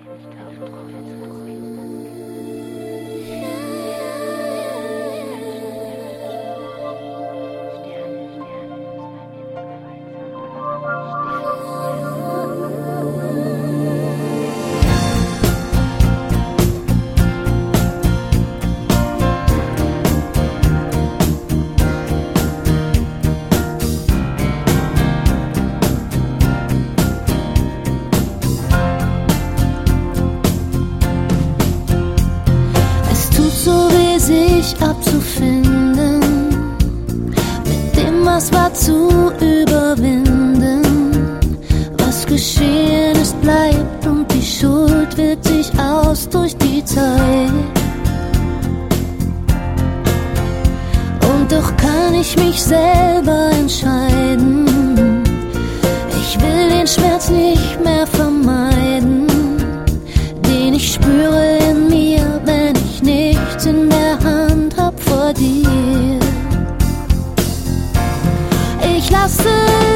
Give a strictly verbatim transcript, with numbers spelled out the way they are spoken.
Sich abzufinden, mit dem, was war, zu überwinden. Was geschehen ist, bleibt und die Schuld wirkt sich aus durch die Zeit. Und doch kann ich mich selber entscheiden. Ich will den Schmerz nicht mehr vermeiden, den ich spüre in mir, wenn ich nichts in der Hand hab vor dir. Ich lasse